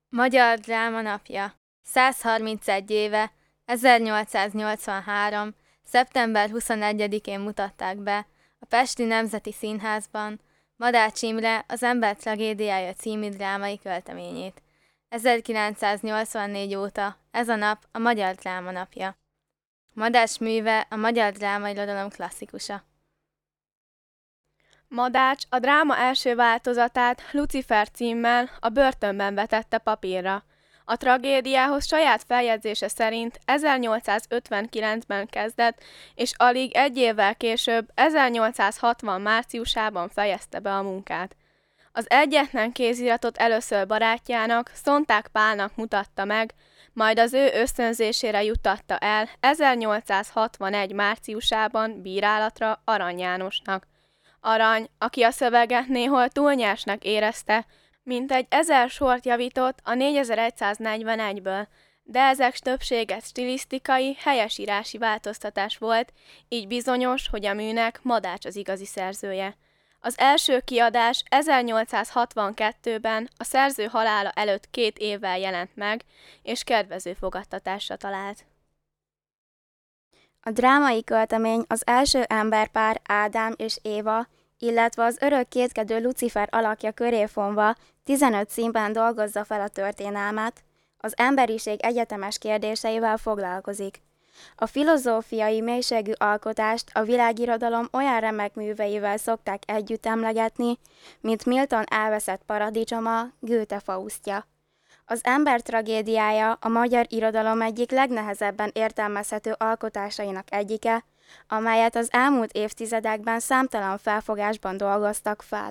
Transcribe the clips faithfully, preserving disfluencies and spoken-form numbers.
Magyar Dráma Napja. száz harmincegy éve, ezernyolcszáznyolcvanhárom. szeptember huszonegyedikén mutatták be a Pesti Nemzeti Színházban Madács Imre Az ember tragédiája című drámai költeményét. ezerkilencszáznyolcvannégy óta ez a nap a Magyar Dráma Napja. Madács műve a magyar drámairodalom klasszikusa. Madács a dráma első változatát Lucifer címmel a börtönben vetette papírra. A tragédiához saját feljegyzése szerint ezernyolcszázötvenkilencben kezdett, és alig egy évvel később, ezernyolcszázhatvan márciusában fejezte be a munkát. Az egyetlen kéziratot először barátjának, Szonták Pálnak mutatta meg, majd az ő ösztönzésére juttatta el ezernyolcszázhatvanegy márciusában bírálatra Arany Jánosnak. Arany, aki a szöveget néhol túl nyersnek érezte, mintegy ezer sort javított a négyezer-egysznegyvenegyből, de ezek többsége stilisztikai, helyesírási változtatás volt, így bizonyos, hogy a műnek Madács az igazi szerzője. Az első kiadás ezernyolcszázhatvankettőben a szerző halála előtt két évvel jelent meg, és kedvező fogadtatásra talált. A drámai költemény az első emberpár Ádám és Éva, illetve az örök kétkedő Lucifer alakja köré fonva tizenöt színben dolgozza fel a történelmet, az emberiség egyetemes kérdéseivel foglalkozik. A filozófiai mélységű alkotást a világirodalom olyan remek műveivel szokták együtt emlegetni, mint Milton Elveszett paradicsoma, Goethe Faustja. Az ember tragédiája a magyar irodalom egyik legnehezebben értelmezhető alkotásainak egyike, amelyet az elmúlt évtizedekben számtalan felfogásban dolgoztak fel.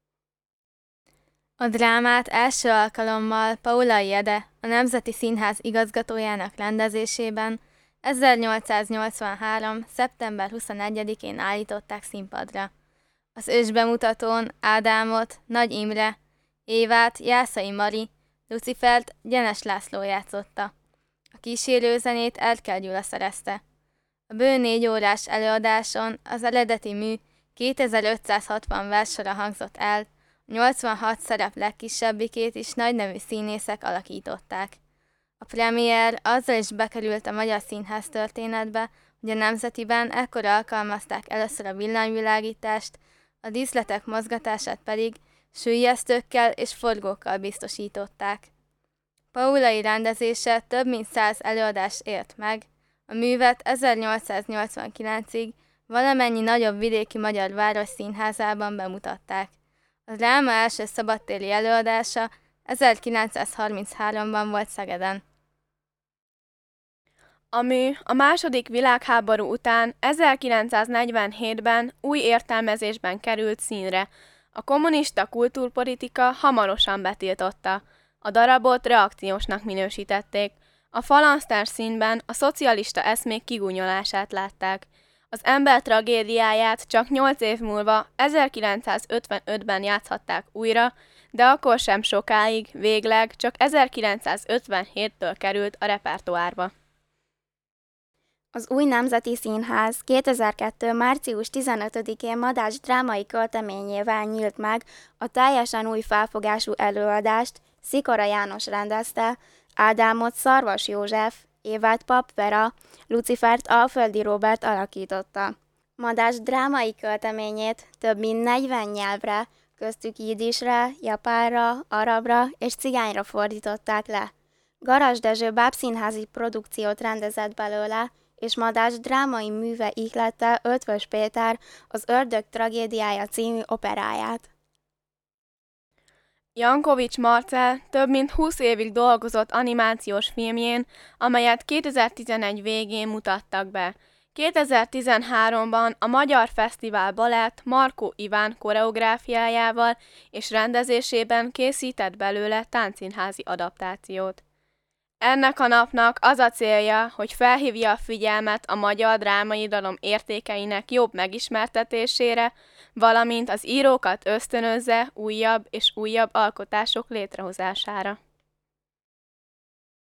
A drámát első alkalommal Paulay Ede, a Nemzeti Színház igazgatójának rendezésében ezernyolcszáznyolcvanhárom. szeptember huszonegyedikén állították színpadra. Az ősbemutatón Ádámot Nagy Imre, Évát Jászai Mari, Lucifert Gyenes László játszotta. A kísérőzenét Erkel Gyula szerezte. A bő négy órás előadáson az eredeti mű kétezer-ötszázhatvan verssora hangzott el, a nyolcvanhat szerep legkisebbikét is nagynevű színészek alakították. A premier azzal is bekerült a magyar színház történetbe, hogy a Nemzetiben ekkor alkalmazták először a villanyvilágítást, a díszletek mozgatását pedig süllyesztőkkel és forgókkal biztosították. Paulay rendezése több mint száz előadást élt meg, a művet ezernyolcszáznyolcvankilencig valamennyi nagyobb vidéki magyar város színházában bemutatták. A dráma első szabadtéri előadása ezerkilencszázharminchárom-ban volt Szegeden. A mű a második világháború után ezerkilencszáznegyvenhétben új értelmezésben került színre. A kommunista kultúrpolitika hamarosan betiltotta. A darabot reakciósnak minősítették. A falansztár színben a szocialista eszmék kigúnyolását látták. Az ember tragédiáját csak nyolc év múlva, ezerkilencszázötvenötben játszhatták újra, de akkor sem sokáig, végleg csak ezerkilencszázötvenhéttől került a repertoárba. Az új Nemzeti Színház kétezer-kettő. március tizenötödikén Madács drámai költeményével nyílt meg a teljesen új felfogású előadást, Szikora János rendezte, Ádámot Szarvas József, Évát Papp Vera, Lucifert Alföldi Róbert alakította. Madács drámai költeményét több mint negyven nyelvre, köztük jiddisre, japánra, arabra és cigányra fordították le. Garas Dezső bábszínházi produkciót rendezett belőle, és Madács drámai műve ihlette Ötvös Péter Az ördög tragédiája című operáját. Jankovics Marcell több mint húsz évig dolgozott animációs filmjén, amelyet kétezer-tizenegy végén mutattak be. kétezer-tizenháromban a Magyar Fesztivál Balett Markó Iván koreográfiájával és rendezésében készített belőle táncszínházi adaptációt. Ennek a napnak az a célja, hogy felhívja a figyelmet a magyar drámairodalom értékeinek jobb megismertetésére, valamint az írókat ösztönözze újabb és újabb alkotások létrehozására.